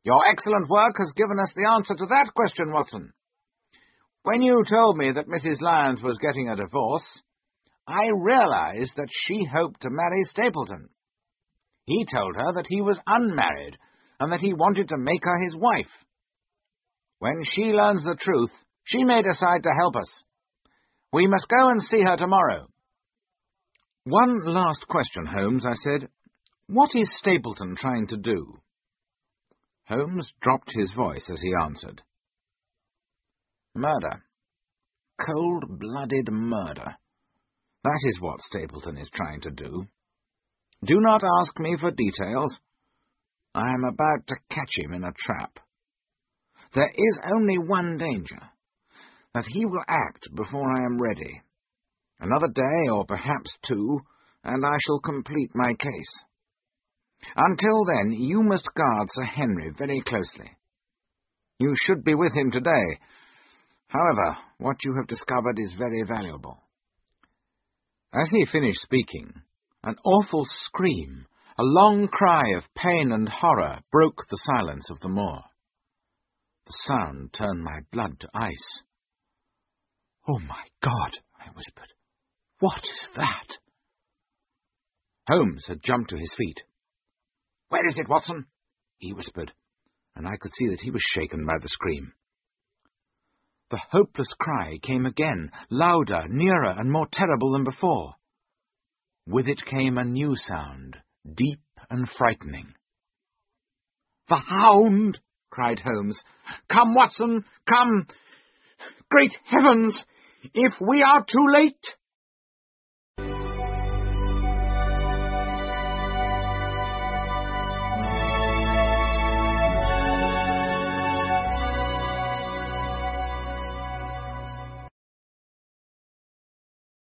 Your excellent work has given us the answer to that question, Watson. When you told me that Mrs. Lyons was getting a divorce, I realized that she hoped to marry Stapleton. He told her that he was unmarried and that he wanted to make her his wife. When she learns the truth, she may decide to help us. We must go and see her tomorrow. One last question, Holmes, I said. What is Stapleton trying to do? Holmes dropped his voice as he answered. Murder. Cold-blooded murder. That is what Stapleton is trying to do. Do not ask me for details. I am about to catch him in a trap. There is only one danger, that he will act before I am ready. Another day, or perhaps two, and I shall complete my case. Until then, you must guard Sir Henry very closely. You should be with him today. However, what you have discovered is very valuable. As he finished speaking, an awful scream, a long cry of pain and horror, broke the silence of the moor. The sound turned my blood to ice. "Oh, my God," I whispered. "What is that?" Holmes had jumped to his feet. "Where is it, Watson?" he whispered, and I could see that he was shaken by the scream. The hopeless cry came again, louder, nearer, and more terrible than before. With it came a new sound, deep and frightening. "The hound!" cried Holmes. "Come, Watson, come! Great heavens! If we are too late..."